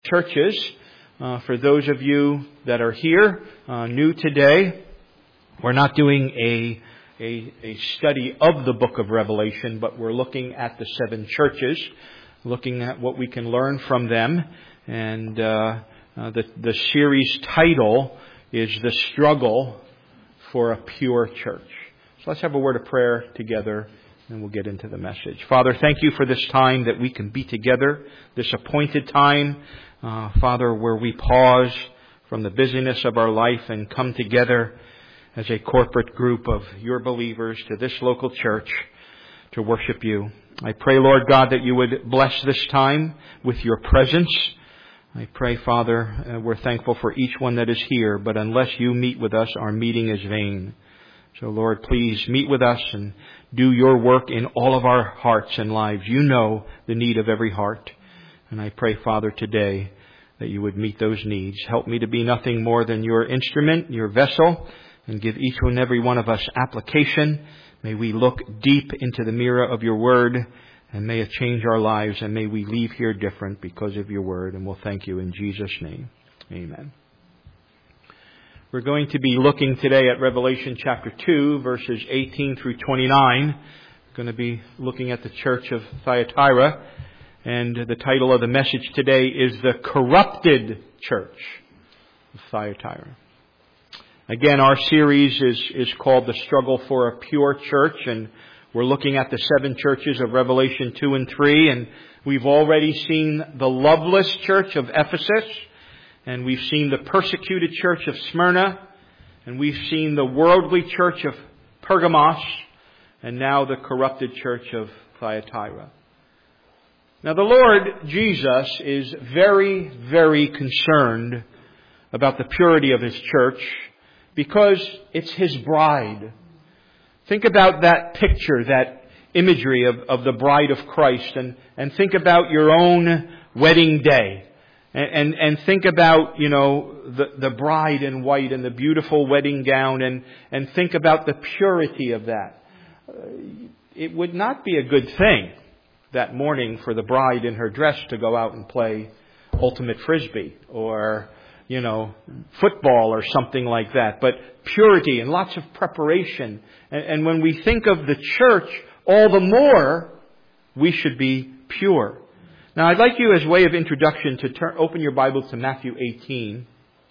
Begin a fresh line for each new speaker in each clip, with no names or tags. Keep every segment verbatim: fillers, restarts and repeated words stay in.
churches. Uh, for those of you that are here, uh, new today, we're not doing a, a a study of the book of Revelation, but we're looking at the seven churches, looking at what we can learn from them. And uh, uh, the, the series title is The Struggle for a Pure Church. So let's have a word of prayer together, and we'll get into the message. Father, thank you for this time that we can be together, this appointed time, uh, Father, where we pause from the busyness of our life and come together as a corporate group of your believers to this local church to worship you. I pray, Lord God, that you would bless this time with your presence. I pray, Father, uh, we're thankful for each one that is here, but unless you meet with us, our meeting is vain. So, Lord, please meet with us and do your work in all of our hearts and lives. You know the need of every heart. And I pray, Father, today that you would meet those needs. Help me to be nothing more than your instrument, your vessel, and give each and every one of us application. May we look deep into the mirror of your word, and may it change our lives, and may we leave here different because of your word. And we'll thank you in Jesus' name. Amen. We're going to be looking today at Revelation chapter two, verses eighteen through twenty-nine. We're going to be looking at the church of Thyatira. And the title of the message today is The Corrupted Church of Thyatira. Again, our series is, is called The Struggle for a Pure Church. And we're looking at the seven churches of Revelation two and three. And we've already seen the loveless church of Ephesus. And we've seen the persecuted church of Smyrna. And we've seen the worldly church of Pergamos. And now the corrupted church of Thyatira. Now the Lord Jesus is very, very concerned about the purity of His church because it's His bride. Think about that picture, that imagery of, of the bride of Christ, and, and think about your own wedding day. And, and, and think about, you know, the, the bride in white and the beautiful wedding gown, and, and think about the purity of that. It would not be a good thing that morning for the bride in her dress to go out and play ultimate frisbee or, you know, football or something like that. But purity and lots of preparation. And, and when we think of the church, all the more we should be pure. Now, I'd like you, as way of introduction, to turn, open your Bible to Matthew eighteen.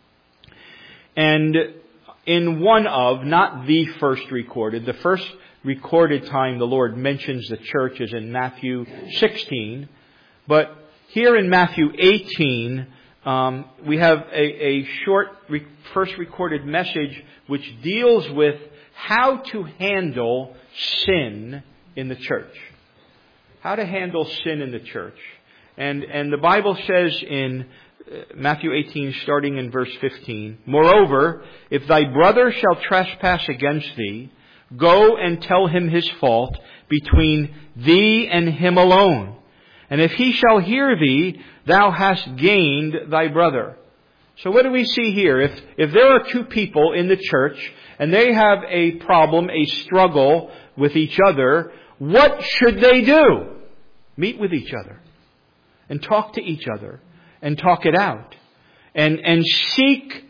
And in one of, not the first recorded, the first recorded time the Lord mentions the church is in Matthew sixteen. But here in Matthew eighteen, um, we have a, a short re- first recorded message which deals with how to handle sin in the church. How to handle sin in the church. And, and the Bible says in Matthew eighteen, starting in verse fifteen, "Moreover, if thy brother shall trespass against thee, go and tell him his fault between thee and him alone. And if he shall hear thee, thou hast gained thy brother." So what do we see here? If, if there are two people in the church and they have a problem, a struggle with each other, what should they do? Meet with each other and talk to each other and talk it out and, and seek,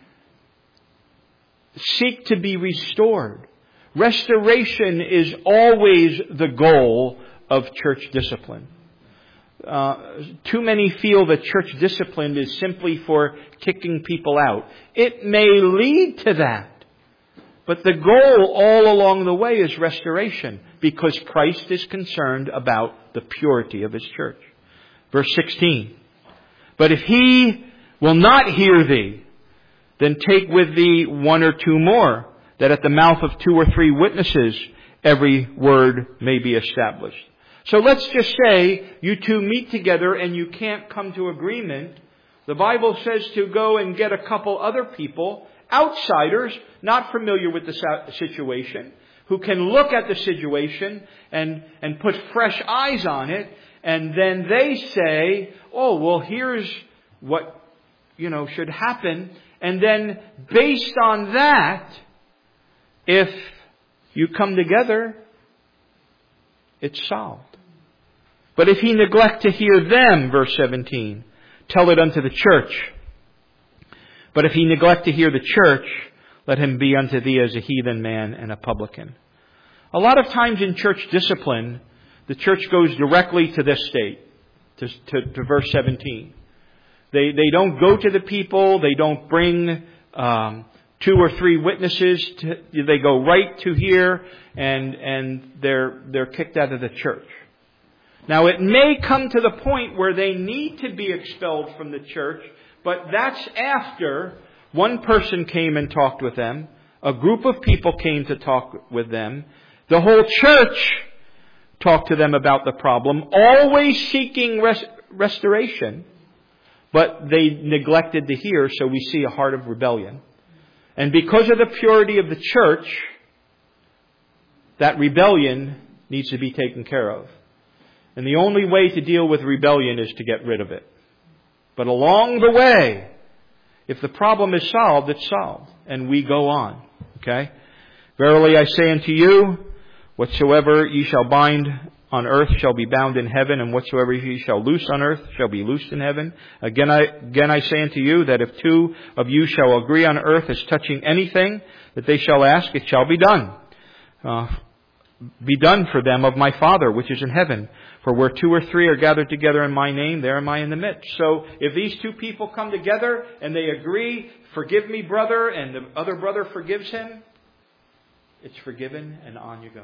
seek to be restored. Restoration is always the goal of church discipline. Uh, too many feel that church discipline is simply for kicking people out. It may lead to that. But the goal all along the way is restoration because Christ is concerned about the purity of His church. Verse sixteen. "But if he will not hear thee, then take with thee one or two more, that at the mouth of two or three witnesses every word may be established." So let's just say you two meet together and you can't come to agreement. The Bible says to go and get a couple other people, outsiders, not familiar with the situation, who can look at the situation and, and put fresh eyes on it. And then they say, oh, well, here's what, you know, should happen. And then based on that, if you come together, it's solved. But if he neglect to hear them, verse seventeen, tell it unto the church. But if he neglect to hear the church, let him be unto thee as a heathen man and a publican. A lot of times in church discipline, the church goes directly to this state, to, to, to verse seventeen. They, they don't go to the people. They don't bring um, two or three witnesses. To, they go right to here, and and they're they're kicked out of the church. Now, it may come to the point where they need to be expelled from the church, but that's after one person came and talked with them. A group of people came to talk with them. The whole church talked to them about the problem, always seeking res- restoration. But they neglected to hear, so we see a heart of rebellion. And because of the purity of the church, that rebellion needs to be taken care of. And the only way to deal with rebellion is to get rid of it. But along the way, if the problem is solved, it's solved. And we go on. Okay? Verily I say unto you, whatsoever ye shall bind on earth shall be bound in heaven, and whatsoever ye shall loose on earth shall be loosed in heaven. Again I, again I say unto you, that if two of you shall agree on earth as touching anything that they shall ask, it shall be done. Uh, be done for them of my Father which is in heaven. For where two or three are gathered together in my name, there am I in the midst. So if these two people come together and they agree, forgive me, brother, and the other brother forgives him, it's forgiven and on you go.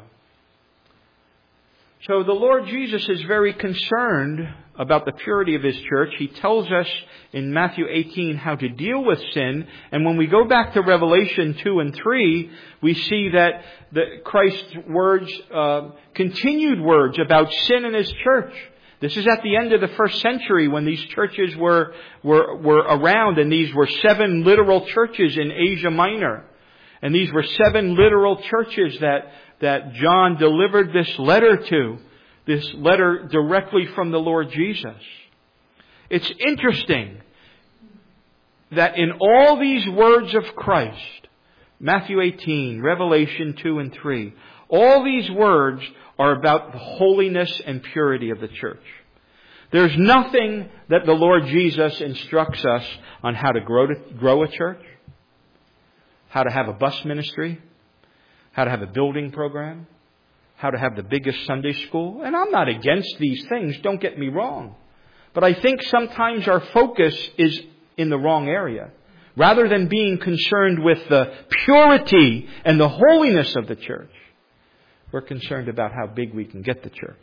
So the Lord Jesus is very concerned about the purity of His church. He tells us in Matthew eighteen how to deal with sin. And when we go back to Revelation two and three, we see that the Christ's words, uh, continued words about sin in His church. This is at the end of the first century when these churches were, were, were around, and these were seven literal churches in Asia Minor. And these were seven literal churches that that John delivered this letter to, this letter directly from the Lord Jesus. It's interesting that in all these words of Christ, Matthew eighteen, Revelation two and three, all these words are about the holiness and purity of the church. There's nothing that the Lord Jesus instructs us on how to grow, to grow a church, how to have a bus ministry, how to have a building program, how to have the biggest Sunday school. And I'm not against these things, don't get me wrong. But I think sometimes our focus is in the wrong area. Rather than being concerned with the purity and the holiness of the church, we're concerned about how big we can get the church.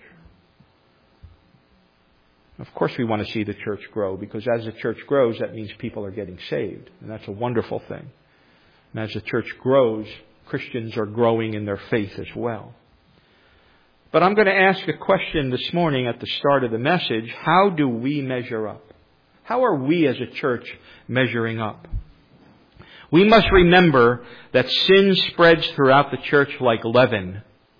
Of course we want to see the church grow, because as the church grows, that means people are getting saved. And that's a wonderful thing. And as the church grows, Christians are growing in their faith as well. But I'm going to ask a question this morning at the start of the message. How do we measure up? How are we as a church measuring up? We must remember that sin spreads throughout the church like leaven,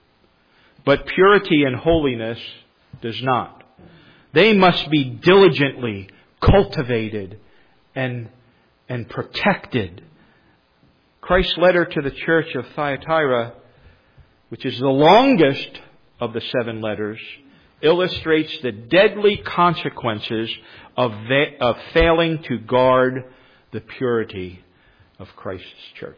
but purity and holiness does not. They must be diligently cultivated and, and protected. Christ's letter to the church of Thyatira, which is the longest of the seven letters, illustrates the deadly consequences of, va- of failing to guard the purity of Christ's church.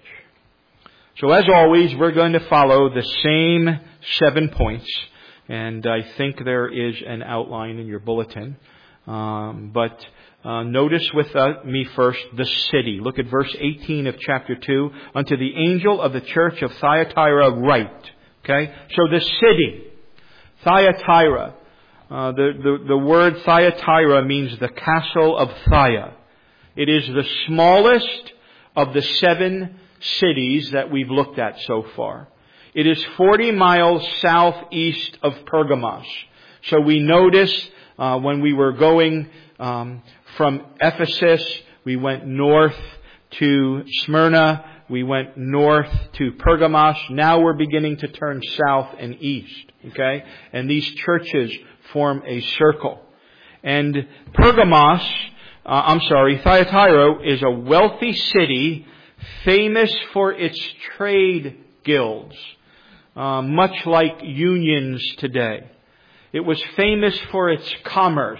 So as always, we're going to follow the same seven points. And I think there is an outline in your bulletin. Um, but uh, notice with uh, me first the city. Look at verse eighteen of chapter two. Unto the angel of the church of Thyatira write. Okay? So the city. Thyatira. Uh, the, the, the word Thyatira means the castle of Thia. It is the smallest of the seven cities that we've looked at so far. It is forty miles southeast of Pergamos. So we notice uh, when we were going um, from Ephesus, we went north to Smyrna, we went north to Pergamos. Now we're beginning to turn south and east. Okay? And these churches form a circle. And Pergamos, uh, I'm sorry, Thyatira is a wealthy city famous for its trade guilds. Uh, much like unions today. It was famous for its commerce.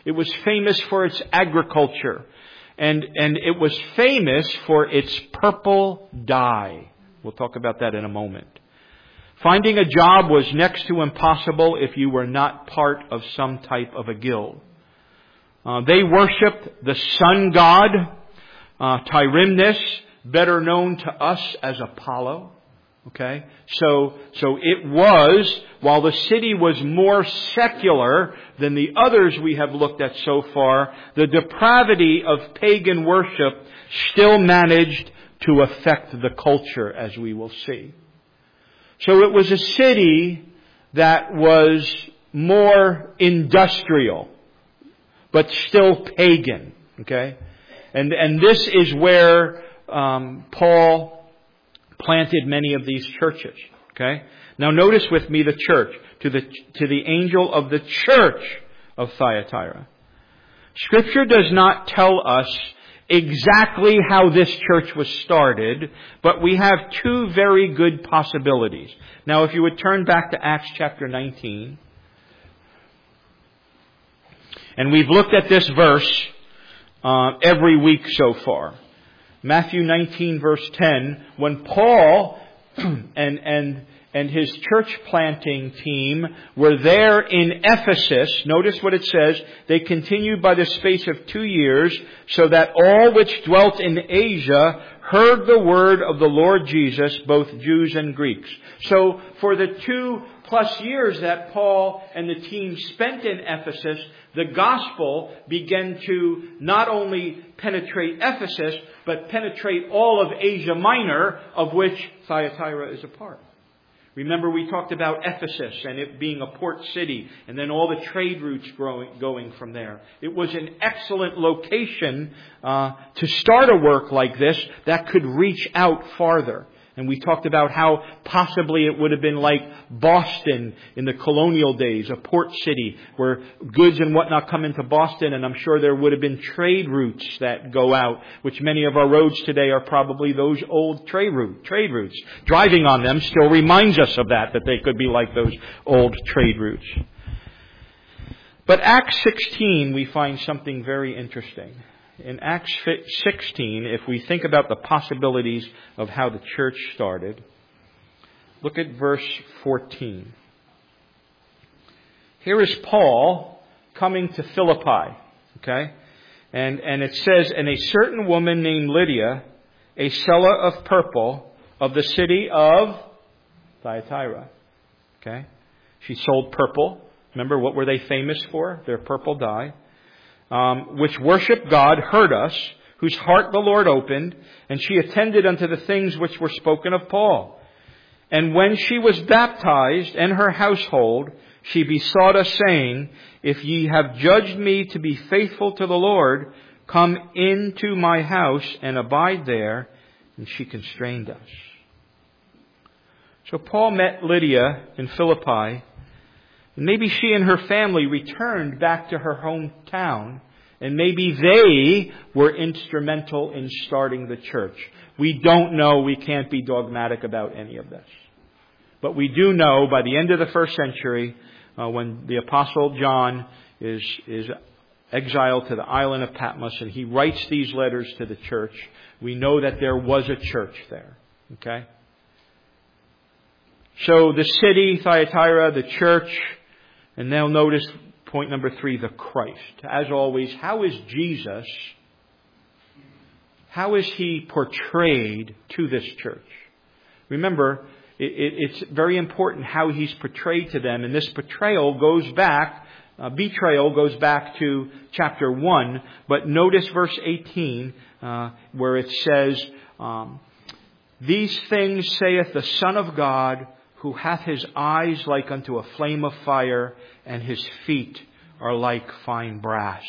It was famous for its agriculture. And, and it was famous for its purple dye. We'll talk about that in a moment. Finding a job was next to impossible if you were not part of some type of a guild. Uh, they worshipped the sun god, uh, Tyrimnus, better known to us as Apollo. Okay, so so it was, while the city was more secular than the others we have looked at so far, the depravity of pagan worship still managed to affect the culture, as we will see. So it was a city that was more industrial, but still pagan. Okay, and and this is where um, Paul planted many of these churches. Okay? Now notice with me the church, to the to the angel of the church of Thyatira. Scripture does not tell us exactly how this church was started, but we have two very good possibilities. Now if you would turn back to Acts chapter nineteen. And we've looked at this verse uh, every week so far. Matthew nineteen verse ten, when Paul and, and, and his church planting team were there in Ephesus, notice what it says, they continued by the space of two years, so that all which dwelt in Asia heard the word of the Lord Jesus, both Jews and Greeks. So for the two plus years that Paul and the team spent in Ephesus, the gospel began to not only penetrate Ephesus, but penetrate all of Asia Minor, of which Thyatira is a part. Remember we talked about Ephesus and it being a port city, and then all the trade routes growing, going from there. It was an excellent location uh, to start a work like this that could reach out farther. And we talked about how possibly it would have been like Boston in the colonial days, a port city where goods and whatnot come into Boston, and I'm sure there would have been trade routes that go out, which many of our roads today are probably those old trade route, trade routes. Driving on them still reminds us of that, that they could be like those old trade routes. But Acts sixteen, we find something very interesting. In Acts sixteen, if we think about the possibilities of how the church started, look at verse fourteen. Here is Paul coming to Philippi, okay? And, and it says, and a certain woman named Lydia, a seller of purple of the city of Thyatira, okay? She sold purple. Remember, what were they famous for? Their purple dye. Um, which worship God, heard us, whose heart the Lord opened, and she attended unto the things which were spoken of Paul. And when she was baptized, and her household, she besought us, saying, If ye have judged me to be faithful to the Lord, come into my house and abide there. And she constrained us. So Paul met Lydia in Philippi. And maybe she and her family returned back to her hometown, and maybe they were instrumental in starting the church. We don't know. We can't be dogmatic about any of this. But we do know by the end of the first century, uh, when the Apostle John is, is exiled to the island of Patmos and he writes these letters to the church, we know that there was a church there. Okay? So the city, Thyatira, the church, and now notice point number three, the Christ. As always, how is Jesus, how is He portrayed to this church? Remember, it, it, it's very important how He's portrayed to them. And this portrayal goes back, uh, betrayal goes back to chapter one. But notice verse eighteen, uh, where it says, um, These things saith the Son of God, who hath His eyes like unto a flame of fire, and His feet are like fine brass.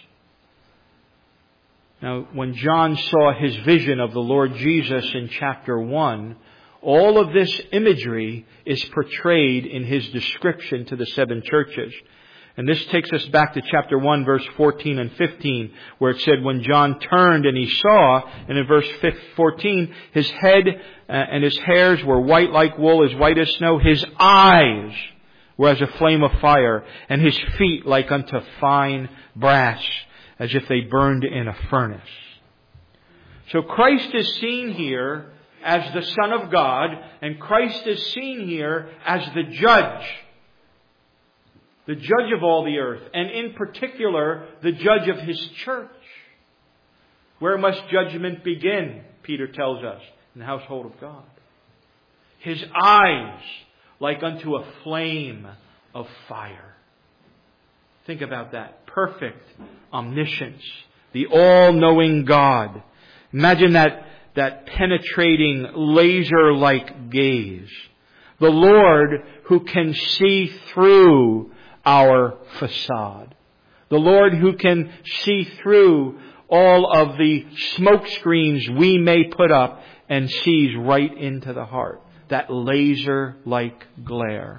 Now, when John saw his vision of the Lord Jesus in chapter one, all of this imagery is portrayed in his description to the seven churches. And this takes us back to chapter one, verse fourteen and fifteen, where it said, when John turned and he saw, and in verse fourteen, his head and his hairs were white like wool, as white as snow. His eyes were as a flame of fire, and His feet like unto fine brass, as if they burned in a furnace. So Christ is seen here as the Son of God, and Christ is seen here as the judge. The judge of all the earth, and in particular, the judge of His church. Where must judgment begin, Peter tells us, in the household of God? His eyes like unto a flame of fire. Think about that. Perfect omniscience. The all-knowing God. Imagine that, that penetrating, laser-like gaze. The Lord who can see through our facade. The Lord who can see through all of the smoke screens we may put up and sees right into the heart. That laser-like glare.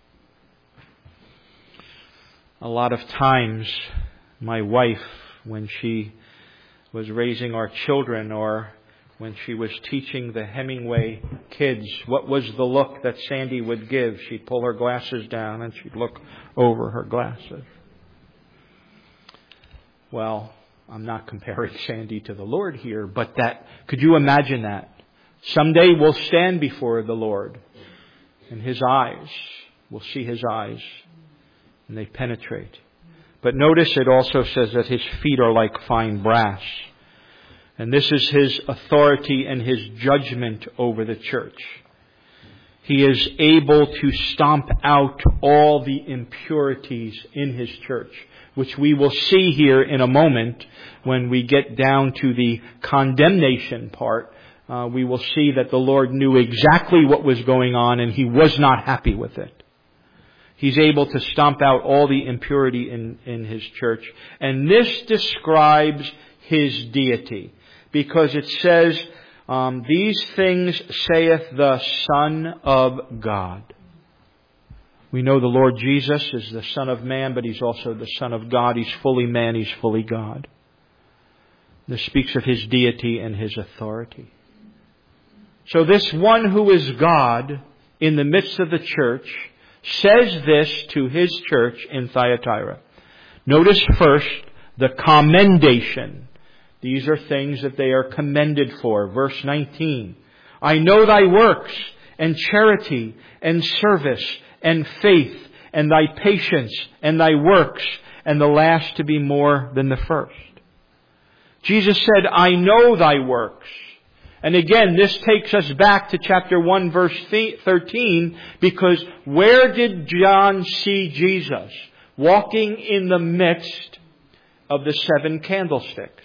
A lot of times, my wife, when she was raising our children, or when she was teaching the Hemingway kids, what was the look that Sandy would give? She'd pull her glasses down and she'd look over her glasses. Well, I'm not comparing Sandy to the Lord here, but that, could you imagine that? Someday we'll stand before the Lord, and His eyes, we'll see His eyes, and they penetrate. But notice it also says that His feet are like fine brass. And this is His authority and His judgment over the church. He is able to stomp out all the impurities in His church, which we will see here in a moment when we get down to the condemnation part. Uh, we will see that the Lord knew exactly what was going on, and He was not happy with it. He's able to stomp out all the impurity in, in His church. And this describes His deity, because it says, um, these things saith the Son of God. We know the Lord Jesus is the Son of Man, but He's also the Son of God. He's fully man, He's fully God. This speaks of His deity and His authority. So this one who is God in the midst of the church says this to His church in Thyatira. Notice first the commendation. These are things that they are commended for. Verse nineteen. I know thy works and charity and service and faith and thy patience and thy works, and the last to be more than the first. Jesus said, I know thy works. And again, this takes us back to chapter one, verse thirteen, because where did John see Jesus? Walking in the midst of the seven candlesticks.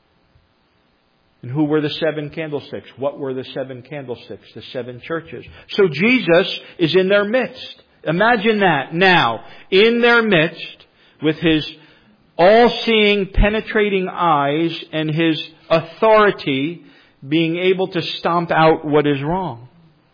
And who were the seven candlesticks? What were the seven candlesticks? The seven churches. So Jesus is in their midst. Imagine that now, in their midst, with His all-seeing, penetrating eyes and His authority, being able to stomp out what is wrong.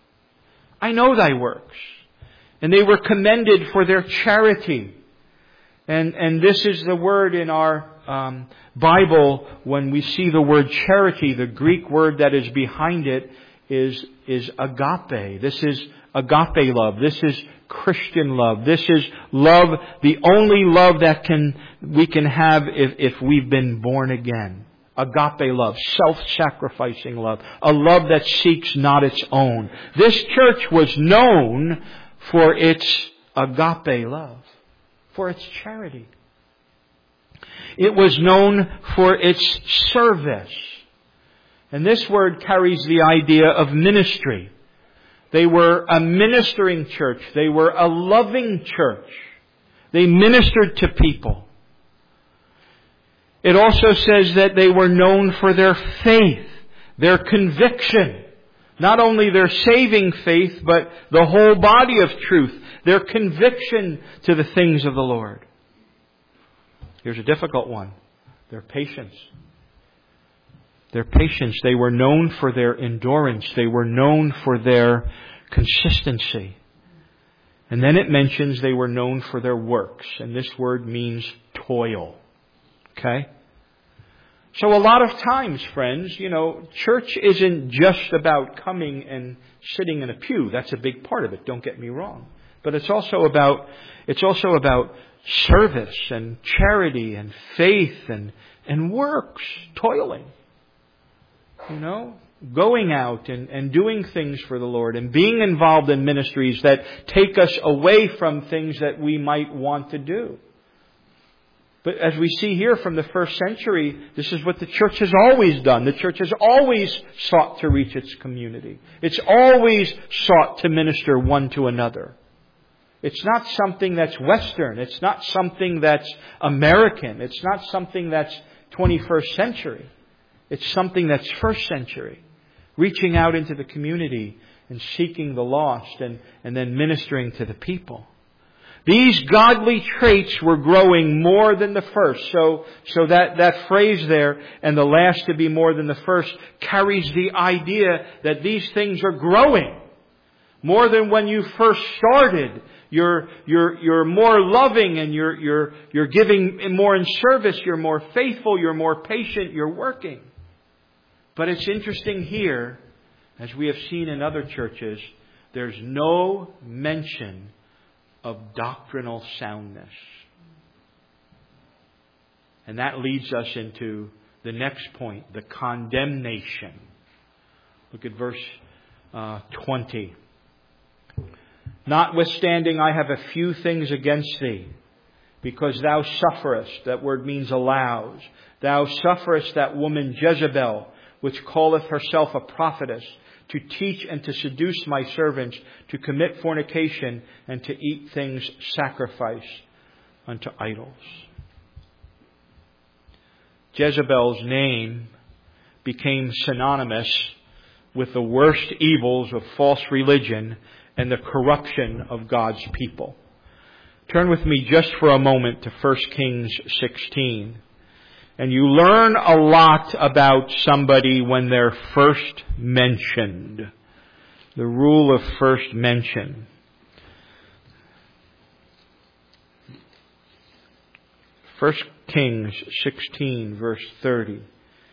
I know thy works. And they were commended for their charity. And, and this is the word in our um, Bible, when we see the word charity, the Greek word that is behind it is, is agape. This is agape love. This is Christian love. This is love, the only love that can we can have if, if we've been born again. Agape love, self-sacrificing love, a love that seeks not its own. This church was known for its agape love, for its charity. It was known for its service. And this word carries the idea of ministry. They were a ministering church. They were a loving church. They ministered to people. It also says that they were known for their faith, their conviction. Not only their saving faith, but the whole body of truth. Their conviction to the things of the Lord. Here's a difficult one. Their patience. Their patience. They were known for their endurance. They were known for their consistency. And then it mentions they were known for their works. And this word means toil. Okay? So a lot of times, friends, you know, church isn't just about coming and sitting in a pew. That's a big part of it. Don't get me wrong. But it's also about, it's also about service and charity and faith and, and works, toiling. You know, going out and, and doing things for the Lord and being involved in ministries that take us away from things that we might want to do. But as we see here from the first century, this is what the church has always done. The church has always sought to reach its community. It's always sought to minister one to another. It's not something that's Western. It's not something that's American. It's not something that's twenty-first century. It's something that's first century. Reaching out into the community and seeking the lost and, and then ministering to the people. These godly traits were growing more than the first. So, so that, that phrase there, and the last to be more than the first, carries the idea that these things are growing. More than when you first started. You're, you're, you're more loving and you're, you're, you're giving more in service. You're more faithful. You're more patient. You're working. But it's interesting here, as we have seen in other churches, there's no mention of doctrinal soundness. And that leads us into the next point, the condemnation. Look at verse uh, twenty. Notwithstanding, I have a few things against thee, because thou sufferest, that word means allows, thou sufferest that woman Jezebel, which calleth herself a prophetess, to teach and to seduce my servants, to commit fornication, and to eat things sacrificed unto idols. Jezebel's name became synonymous with the worst evils of false religion and the corruption of God's people. Turn with me just for a moment to First Kings sixteen. And you learn a lot about somebody when they're first mentioned. The rule of first mention. First Kings sixteen, verse thirty.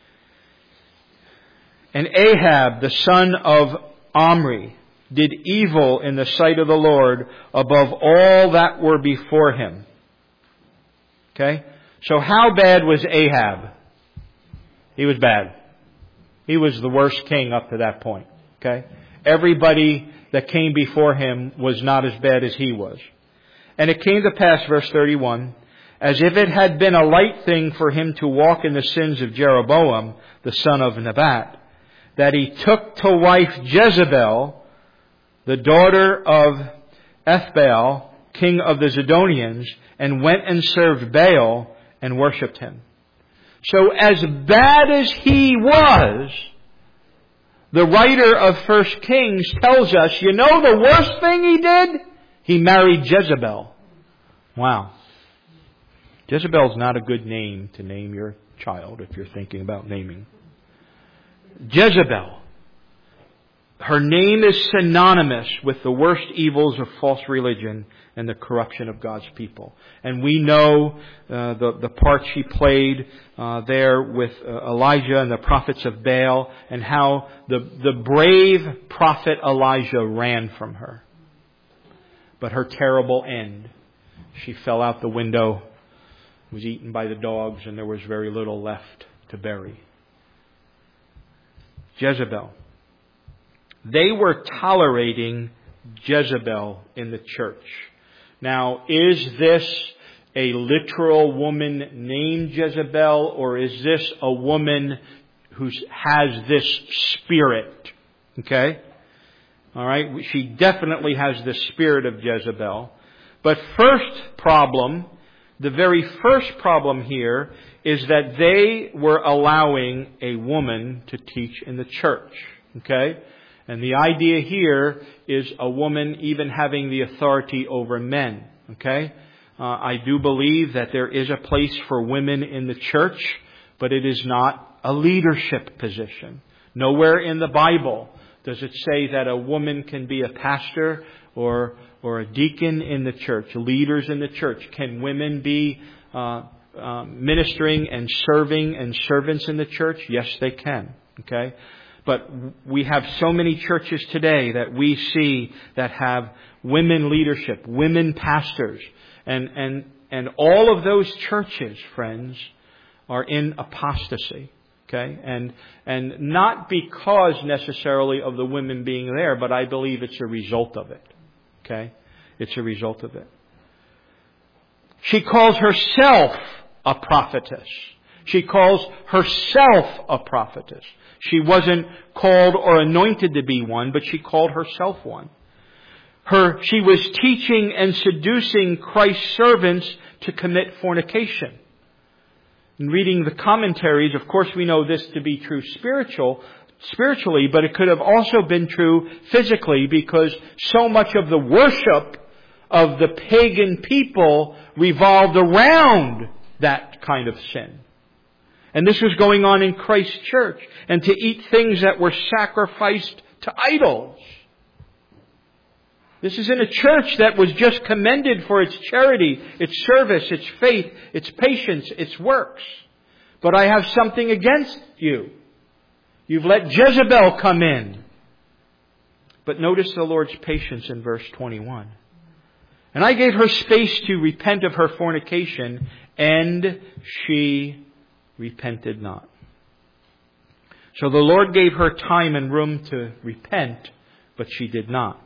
And Ahab, the son of Omri, did evil in the sight of the Lord above all that were before him. Okay? So how bad was Ahab? He was bad. He was the worst king up to that point. Okay? Everybody that came before him was not as bad as he was. And it came to pass, verse thirty-one, as if it had been a light thing for him to walk in the sins of Jeroboam, the son of Nebat, that he took to wife Jezebel, the daughter of Ethbaal, king of the Zidonians, and went and served Baal and worshipped him. So as bad as he was, the writer of First Kings tells us, you know the worst thing he did? He married Jezebel. Wow. Jezebel's not a good name to name your child if you're thinking about naming. Jezebel. Her name is synonymous with the worst evils of false religion and the corruption of God's people. And we know uh, the, the part she played uh, there with uh, Elijah and the prophets of Baal, and how the, the brave prophet Elijah ran from her. But her terrible end, she fell out the window, was eaten by the dogs, and there was very little left to bury. Jezebel. They were tolerating Jezebel in the church. Now, is this a literal woman named Jezebel, or is this a woman who has this spirit? Okay? All right? She definitely has the spirit of Jezebel. But first problem, the very first problem here, is that they were allowing a woman to teach in the church. Okay? And the idea here is a woman even having the authority over men. Okay? Uh, I do believe that there is a place for women in the church, but it is not a leadership position. Nowhere in the Bible does it say that a woman can be a pastor or or a deacon in the church, leaders in the church. Can women be uh, uh, ministering and serving and servants in the church? Yes, they can. Okay? But we have so many churches today that we see that have women leadership, women pastors. And, and, and all of those churches, friends, are in apostasy. Okay? And, and not because necessarily of the women being there, but I believe it's a result of it. Okay? It's a result of it. She calls herself a prophetess. She calls herself a prophetess. She wasn't called or anointed to be one, but she called herself one. Her, she was teaching and seducing Christ's servants to commit fornication. In reading the commentaries, of course we know this to be true spiritual, spiritually, but it could have also been true physically, because so much of the worship of the pagan people revolved around that kind of sin. And this was going on in Christ's church. And to eat things that were sacrificed to idols. This is in a church that was just commended for its charity, its service, its faith, its patience, its works. But I have something against you. You've let Jezebel come in. But notice the Lord's patience in verse twenty-one. And I gave her space to repent of her fornication, and she repented not. So the Lord gave her time and room to repent, but she did not.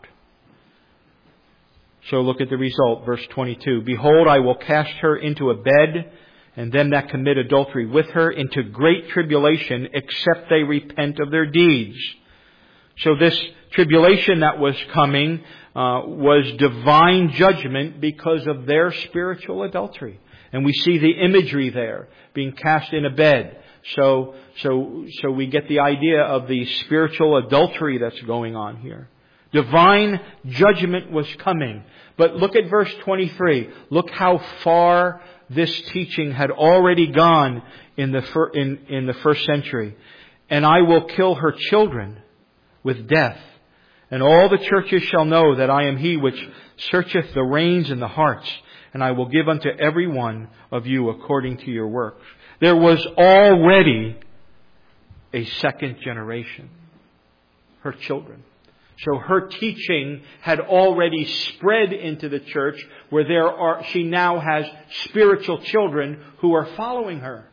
So look at the result, verse twenty-two. Behold, I will cast her into a bed, and them that commit adultery with her into great tribulation, except they repent of their deeds. So this tribulation that was coming uh, was divine judgment because of their spiritual adultery. And we see the imagery there, being cast in a bed. So, so, so we get the idea of the spiritual adultery that's going on here. Divine judgment was coming. But look at verse twenty-three. Look how far this teaching had already gone in the fir- in, in the first century. And I will kill her children with death. And all the churches shall know that I am He which searcheth the reins and the hearts. And I will give unto every one of you according to your works. There was already a second generation. Her children. So her teaching had already spread into the church, where there are, she now has spiritual children who are following her.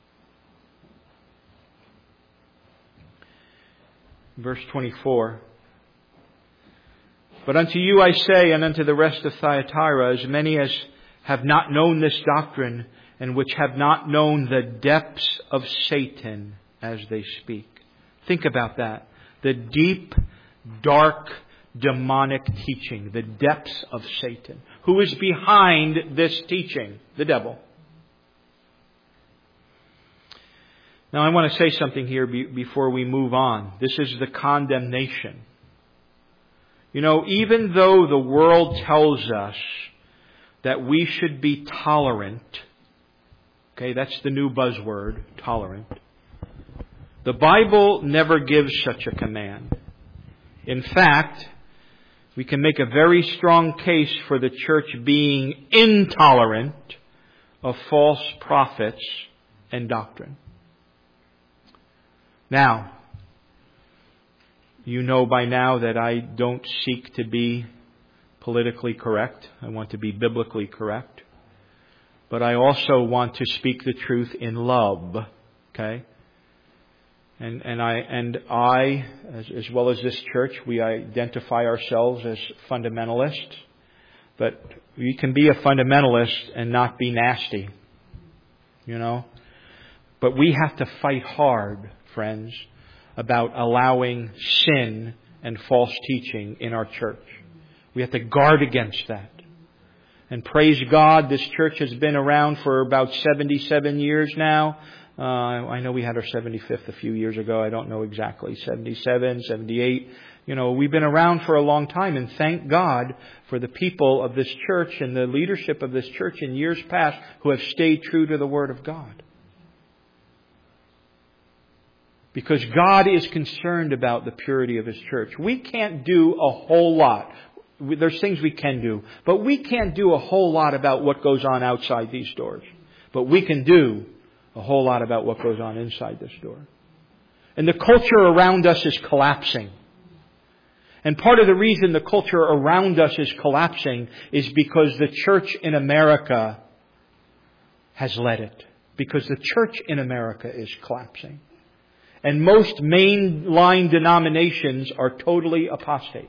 Verse twenty-four. But unto you I say, and unto the rest of Thyatira, as many as have not known this doctrine, and which have not known the depths of Satan as they speak. Think about that. The deep, dark, demonic teaching. The depths of Satan. Who is behind this teaching? The devil. Now I want to say something here be, before we move on. This is the condemnation. You know, even though the world tells us that we should be tolerant, okay, that's the new buzzword, tolerant. The Bible never gives such a command. In fact, we can make a very strong case for the church being intolerant of false prophets and doctrine. Now, you know by now that I don't seek to be politically correct. I want to be biblically correct. But I also want to speak the truth in love. Okay? And, and I, and I, as, as well as this church, we identify ourselves as fundamentalists. But we can be a fundamentalist and not be nasty. You know? But we have to fight hard, friends, about allowing sin and false teaching in our church. We have to guard against that. And praise God, this church has been around for about seventy-seven years now. Uh, I know we had our seventy-fifth a few years ago. I don't know exactly. seventy-seven, seventy-eight. You know, we've been around for a long time. And thank God for the people of this church and the leadership of this church in years past who have stayed true to the Word of God. Because God is concerned about the purity of His church. We can't do a whole lot. There's things we can do. But we can't do a whole lot about what goes on outside these doors. But we can do a whole lot about what goes on inside this door. And the culture around us is collapsing. And part of the reason the culture around us is collapsing is because the church in America has led it. Because the church in America is collapsing. And most mainline denominations are totally apostate.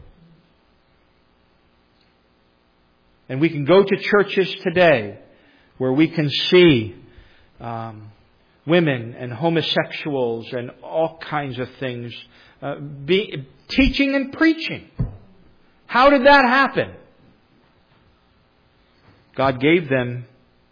And we can go to churches today where we can see um, women and homosexuals and all kinds of things uh, be, teaching and preaching. How did that happen? God gave them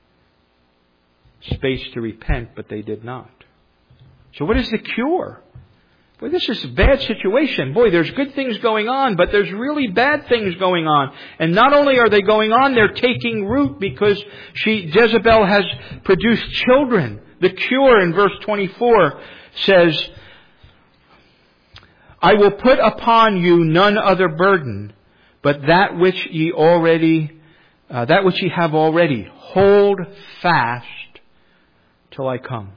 space to repent, but they did not. So what is the cure? Boy, this is a bad situation. Boy, there's good things going on, but there's really bad things going on. And not only are they going on, they're taking root because she, Jezebel has produced children. The cure in verse twenty-four says, I will put upon you none other burden, but that which ye already, uh, that which ye have already. Hold fast till I come.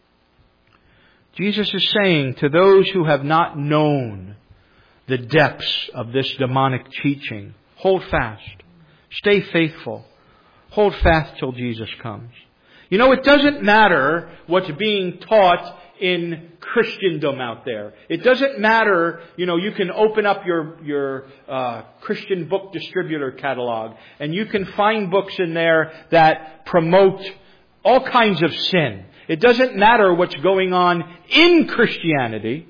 Jesus is saying to those who have not known the depths of this demonic teaching, hold fast. Stay faithful. Hold fast till Jesus comes. You know, it doesn't matter what's being taught in Christendom out there. It doesn't matter, you know, you can open up your, your uh, Christian book distributor catalog and you can find books in there that promote all kinds of sin. It doesn't matter what's going on in Christianity.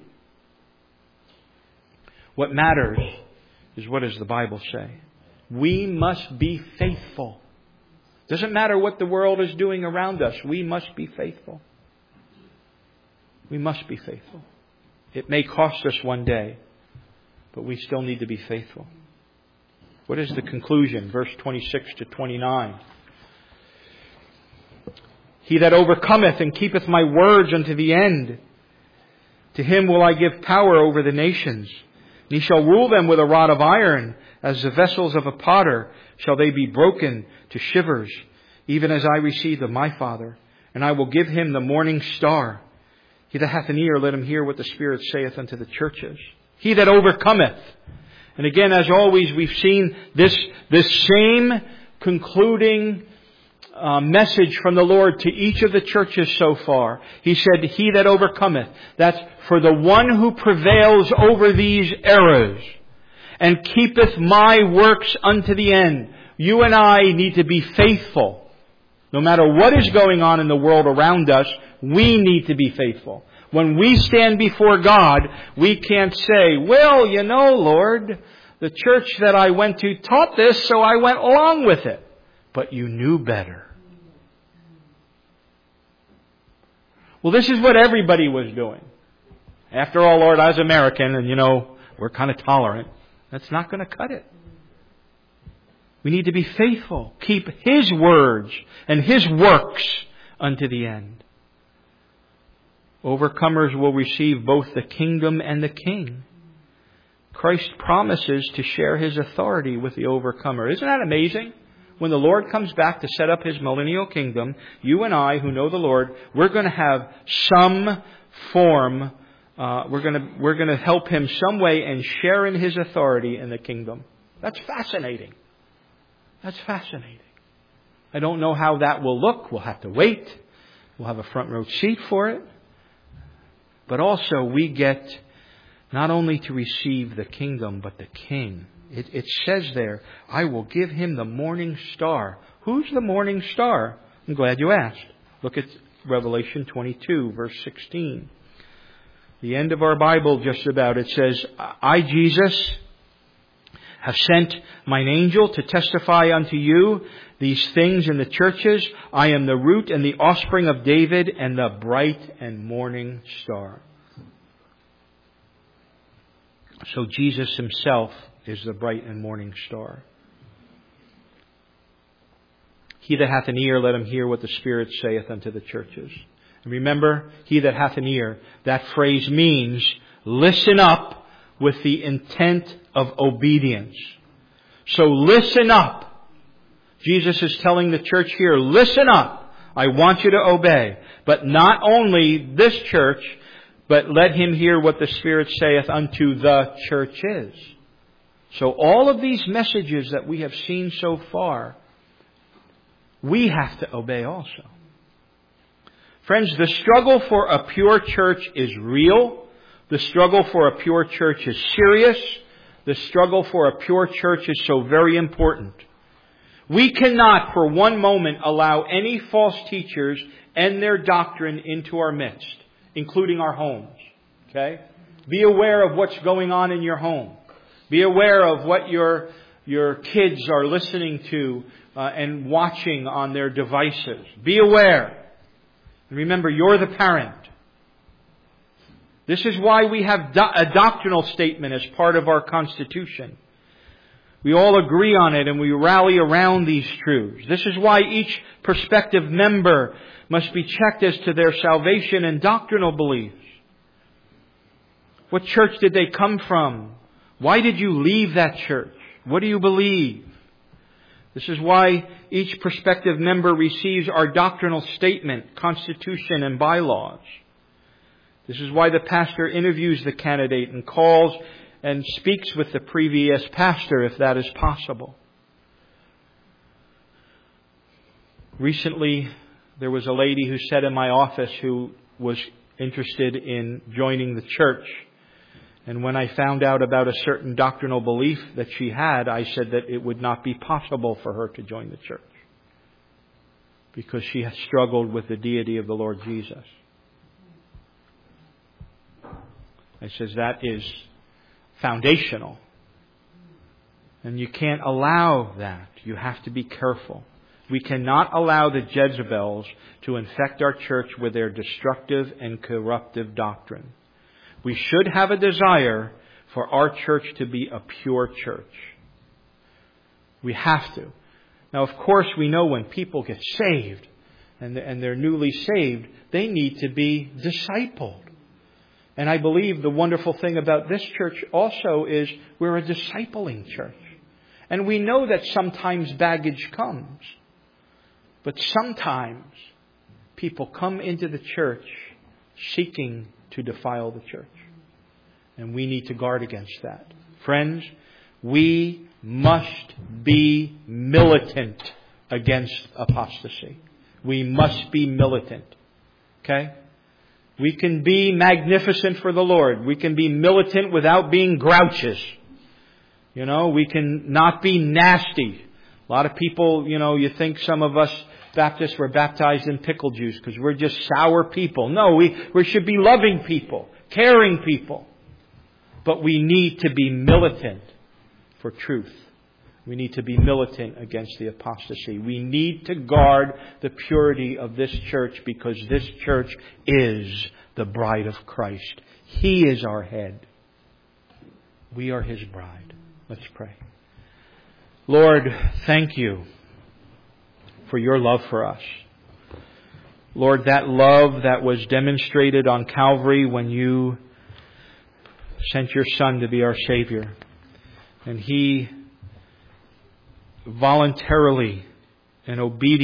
What matters is what does the Bible say? We must be faithful. Doesn't matter what the world is doing around us. We must be faithful. We must be faithful. It may cost us one day, but we still need to be faithful. What is the conclusion? Verse twenty-six to twenty-nine. He that overcometh and keepeth my words unto the end, to him will I give power over the nations. And he shall rule them with a rod of iron, as the vessels of a potter shall they be broken to shivers, even as I received of my Father. And I will give him the morning star. He that hath an ear, let him hear what the Spirit saith unto the churches. He that overcometh. And again, as always, we've seen this, this same concluding Uh, message from the Lord to each of the churches so far. He said, he that overcometh. That's for the one who prevails over these errors and keepeth my works unto the end. You and I need to be faithful. No matter what is going on in the world around us, we need to be faithful. When we stand before God, we can't say, well, you know, Lord, the church that I went to taught this, so I went along with it. But you knew better. Well, this is what everybody was doing. After all, Lord, I was American and, you know, we're kind of tolerant. That's not going to cut it. We need to be faithful. Keep His words and His works unto the end. Overcomers will receive both the kingdom and the king. Christ promises to share His authority with the overcomer. Isn't that amazing? When the Lord comes back to set up His millennial kingdom, you and I who know the Lord, we're going to have some form, uh, we're going to, we're going to help Him some way and share in His authority in the kingdom. That's fascinating. That's fascinating. I don't know how that will look. We'll have to wait. We'll have a front row seat for it. But also we get not only to receive the kingdom, but the king. It, it says there, I will give him the morning star. Who's the morning star? I'm glad you asked. Look at Revelation twenty-two, verse sixteen. The end of our Bible just about. It says, I, Jesus, have sent mine angel to testify unto you these things in the churches. I am the root and the offspring of David and the bright and morning star. So Jesus Himself is the bright and morning star. He that hath an ear, let him hear what the Spirit saith unto the churches. And remember, he that hath an ear, that phrase means listen up with the intent of obedience. So listen up. Jesus is telling the church here, listen up. I want you to obey. But not only this church, but let him hear what the Spirit saith unto the churches. So all of these messages that we have seen so far, we have to obey also. Friends, the struggle for a pure church is real. The struggle for a pure church is serious. The struggle for a pure church is so very important. We cannot for one moment allow any false teachers and their doctrine into our midst, including our homes. Okay? Be aware of what's going on in your home. Be aware of what your, your kids are listening to uh, and watching on their devices. Be aware. Remember, you're the parent. This is why we have do- a doctrinal statement as part of our Constitution. We all agree on it and we rally around these truths. This is why each prospective member must be checked as to their salvation and doctrinal beliefs. What church did they come from? Why did you leave that church? What do you believe? This is why each prospective member receives our doctrinal statement, constitution, and bylaws. This is why the pastor interviews the candidate and calls and speaks with the previous pastor if that is possible. Recently, there was a lady who sat in my office who was interested in joining the church. And when I found out about a certain doctrinal belief that she had, I said that it would not be possible for her to join the church because she has struggled with the deity of the Lord Jesus. I says that is foundational. And you can't allow that. You have to be careful. We cannot allow the Jezebels to infect our church with their destructive and corruptive doctrine. We should have a desire for our church to be a pure church. We have to. Now, of course, we know when people get saved and they're newly saved, they need to be discipled. And I believe the wonderful thing about this church also is we're a discipling church. And we know that sometimes baggage comes. But sometimes people come into the church seeking to defile the church. And we need to guard against that. Friends, we must be militant against apostasy. We must be militant. Okay? We can be magnificent for the Lord. We can be militant without being grouches. You know, we can not be nasty. A lot of people, you know, you think some of us Baptists were baptized in pickle juice because we're just sour people. No, we, we should be loving people, caring people. But we need to be militant for truth. We need to be militant against the apostasy. We need to guard the purity of this church because this church is the bride of Christ. He is our head. We are His bride. Let's pray. Lord, thank you for your love for us. Lord, that love that was demonstrated on Calvary when you sent your Son to be our Savior. And He voluntarily and obediently